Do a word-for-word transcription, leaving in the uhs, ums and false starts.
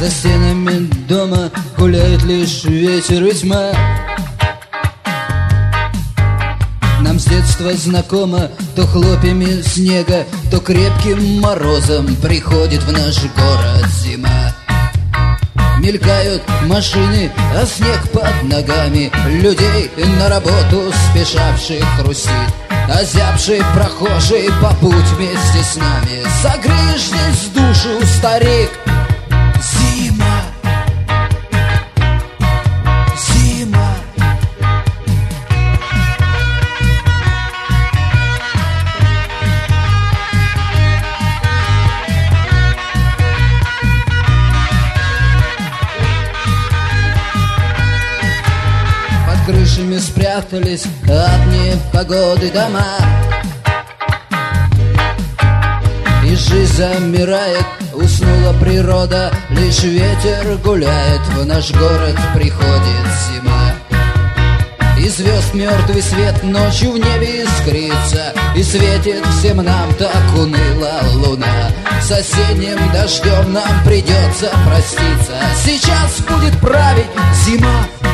За стенами дома гуляет лишь ветер и тьма. Нам с детства знакомо то хлопьями снега, то крепким морозом приходит в наш город зима. Мелькают машины, а снег под ногами людей на работу спешавших хрустит. Озябший прохожий по путь вместе с нами. Согреешь здесь душу, старик. Зима, зима. Под крышами спрятались от непогоды дома, и жизнь замирает, уснула природа, лишь ветер гуляет, в наш город приходит зима. И звезд мертвый свет ночью в небе искрится, и светит всем нам так уныло луна. Соседним дождем нам придется проститься, сейчас будет править зима.